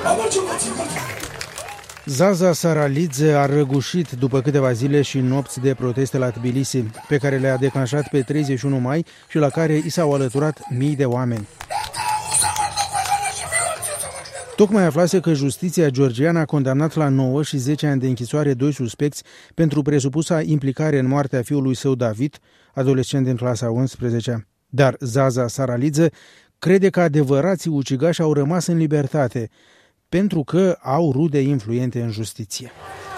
Zaza Saralidze a răgușit după câteva zile și nopți de proteste la Tbilisi, pe care le-a declanșat pe 31 mai și la care i s-au alăturat mii de oameni. Tocmai aflase că justiția georgiană a condamnat la 9 și 10 ani de închisoare 2 suspecți pentru presupusa implicare în moartea fiului său David, adolescent din clasa 11. Dar Zaza Saralidze crede că adevărații ucigași au rămas în libertate, pentru că au rude influente în justiție.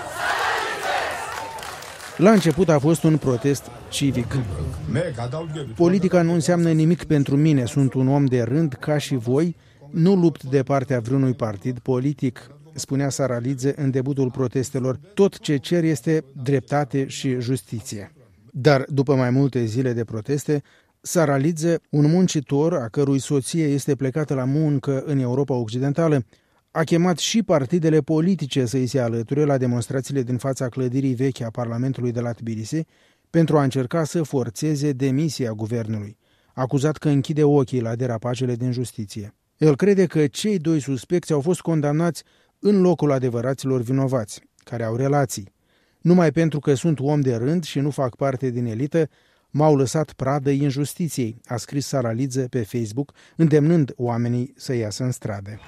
La început a fost un protest civic. Politica nu înseamnă nimic pentru mine, sunt un om de rând ca și voi, nu lupt de partea vreunui partid politic, spunea Saralidze în debutul protestelor. Tot ce cer este dreptate și justiție. Dar după mai multe zile de proteste, Saralidze, un muncitor a cărui soție este plecată la muncă în Europa Occidentală, a chemat și partidele politice să îi se alăture la demonstrațiile din fața clădirii vechi a Parlamentului de la Tbilisi pentru a încerca să forțeze demisia guvernului, acuzat că închide ochii la derapajele din justiție. El crede că cei 2 suspecți au fost condamnați în locul adevăraților vinovați, care au relații. Numai pentru că sunt om de rând și nu fac parte din elită, m-au lăsat pradă injustiției, a scris Saralidze pe Facebook, îndemnând oamenii să iasă în stradă.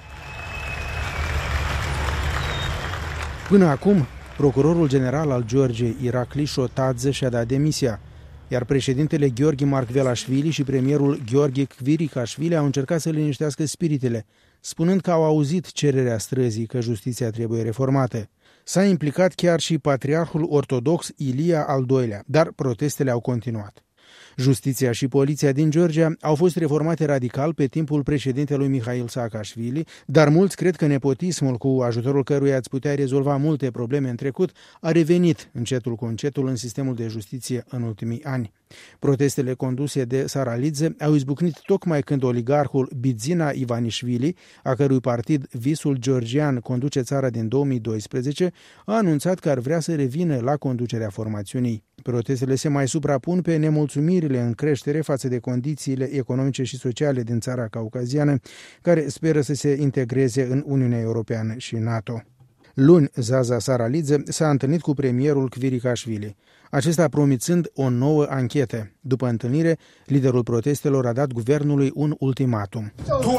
Până acum, procurorul general al Georgiei, Irakli Shotadze, și-a dat demisia, iar președintele Gheorghe Margvelashvili și premierul Gheorghe Kvirikashvili au încercat să liniștească spiritele, spunând că au auzit cererea străzii că justiția trebuie reformată. S-a implicat chiar și patriarhul ortodox Ilia al II-lea, dar protestele au continuat. Justiția și poliția din Georgia au fost reformate radical pe timpul președintelui Mihail Saakashvili, dar mulți cred că nepotismul, cu ajutorul căruia ați putea rezolva multe probleme în trecut, a revenit încetul cu încetul în sistemul de justiție în ultimii ani. Protestele conduse de Saralidze au izbucnit tocmai când oligarhul Bidzina Ivanishvili, a cărui partid Visul Georgian conduce țara din 2012, a anunțat că ar vrea să revină la conducerea formațiunii. Protestele se mai suprapun pe nemulțumirile în creștere față de condițiile economice și sociale din țara caucaziană, care speră să se integreze în Uniunea Europeană și NATO. Luni, Zaza Saralidze s-a întâlnit cu premierul Kvirikashvili, acesta promițând o nouă anchetă. După întâlnire, liderul protestelor a dat guvernului un ultimatum.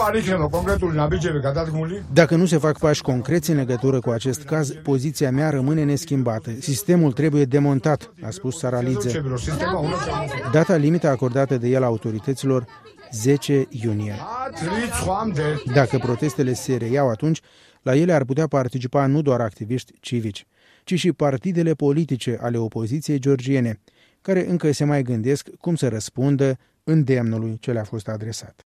Dacă nu se fac pași concreți în legătură cu acest caz, poziția mea rămâne neschimbată. Sistemul trebuie demontat, a spus Saralidze. Data limită acordată de el autorităților, 10 iunie. Dacă protestele se reiau atunci, la ele ar putea participa nu doar activiști civici, ci și partidele politice ale opoziției georgiene, care încă se mai gândesc cum să răspundă îndemnului ce le-a fost adresat.